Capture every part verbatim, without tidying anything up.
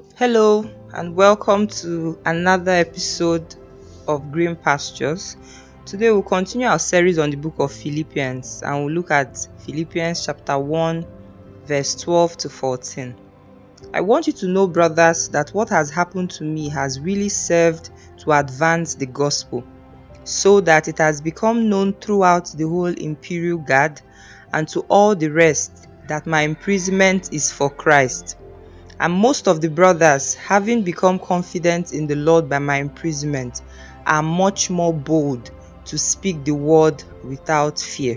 Hello, and welcome to another episode of Green Pastures. Today, we'll continue our series on the book of Philippians and we'll look at Philippians chapter one, verse twelve to fourteen. I want you to know, brothers, that what has happened to me has really served to advance the gospel, so that it has become known throughout the whole imperial guard and to all the rest that my imprisonment is for Christ. And most of the brothers, having become confident in the Lord by my imprisonment, are much more bold to speak the word without fear.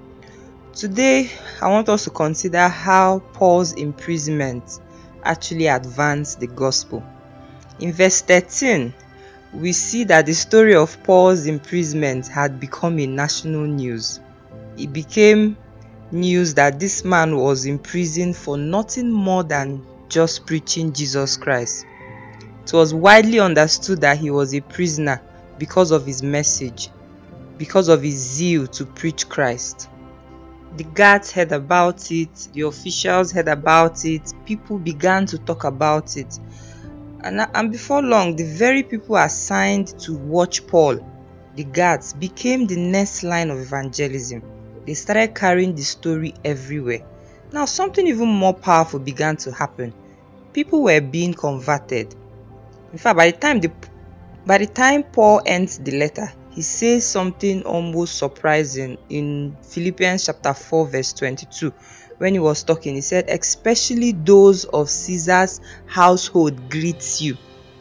Today, I want us to consider how Paul's imprisonment actually advanced the gospel. In verse thirteen, we see that the story of Paul's imprisonment had become a national news. It became news that this man was imprisoned for nothing more than just preaching Jesus Christ. It was widely understood that he was a prisoner because of his message, because of his zeal to preach Christ. The guards heard about it, the officials heard about it, people began to talk about it. And, and before long, the very people assigned to watch Paul, the guards, became the next line of evangelism. They started carrying the story everywhere. Now, something even more powerful began to happen. People were being converted. In fact, by the time the by the time Paul ends the letter, he says something almost surprising in Philippians chapter four, verse twenty-two. When he was talking, he said, especially those of Caesar's household greets you.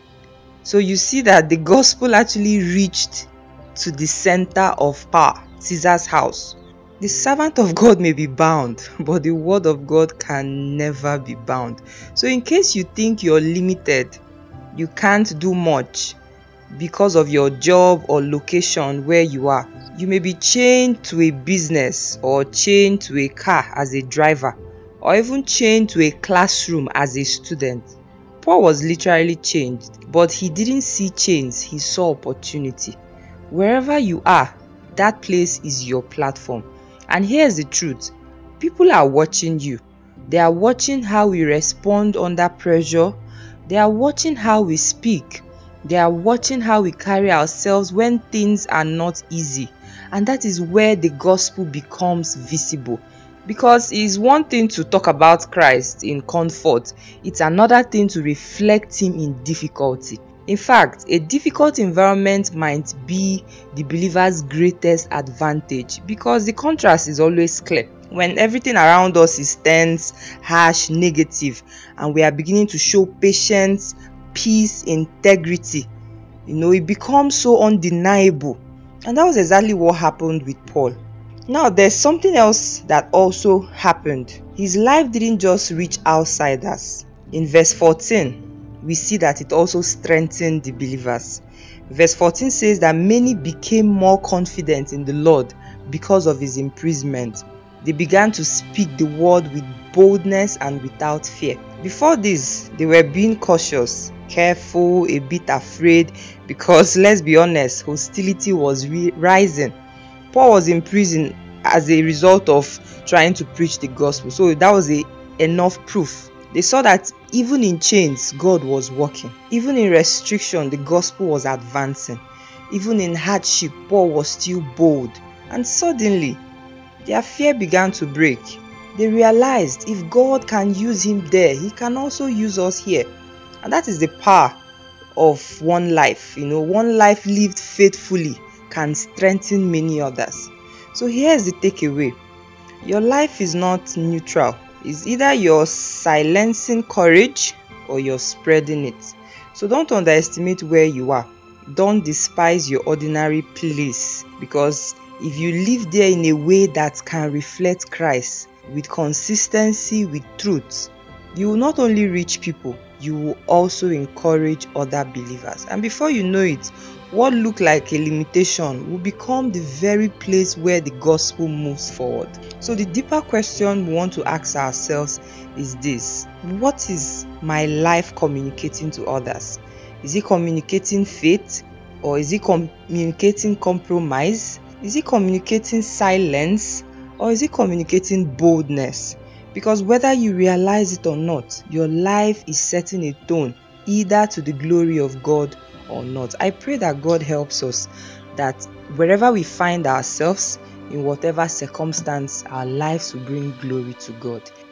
So you see that the gospel actually reached to the center of power, Caesar's house. The servant of God may be bound, but the word of God can never be bound. So in case you think you're limited, you can't do much because of your job or location where you are, you may be chained to a business or chained to a car as a driver, or even chained to a classroom as a student. Paul was literally chained, but he didn't see chains, he saw opportunity. Wherever you are, that place is your platform. And here's the truth, people are watching you. They are watching how we respond under pressure. They are watching how we speak. They are watching how we carry ourselves when things are not easy. And that is where the gospel becomes visible. Because it's one thing to talk about Christ in comfort, it's another thing to reflect Him in difficulty. In fact, a difficult environment might be the believer's greatest advantage because the contrast is always clear. When everything around us is tense, harsh, negative, and we are beginning to show patience, peace, integrity, you know, it becomes so undeniable. And that was exactly what happened with Paul. Now, there's something else that also happened. His life didn't just reach outsiders. In verse fourteen, we see that it also strengthened the believers. Verse fourteen says that many became more confident in the Lord because of his imprisonment. They began to speak the word with boldness and without fear. Before this, they were being cautious, careful, a bit afraid, because let's be honest, hostility was re- rising. Paul was in prison as a result of trying to preach the gospel. So that was a, enough proof. They saw that even in chains, God was working. Even in restriction, the gospel was advancing. Even in hardship, Paul was still bold. And suddenly, their fear began to break. They realized if God can use him there, he can also use us here. And that is the power of one life. You know, one life lived faithfully can strengthen many others. So here's the takeaway. Your life is not neutral. It's either you're silencing courage or you're spreading it. So don't underestimate where you are. Don't despise your ordinary place, because if you live there in a way that can reflect Christ with consistency, with truth, you will not only reach people, you will also encourage other believers. And before you know it, what looked like a limitation will become the very place where the gospel moves forward. So the deeper question we want to ask ourselves is this: what is my life communicating to others? Is it communicating faith, or is it communicating compromise? Is it communicating silence, or is it communicating boldness? Because whether you realize it or not, your life is setting a tone either to the glory of God or not. I pray that God helps us, that wherever we find ourselves, in whatever circumstance, our lives will bring glory to God.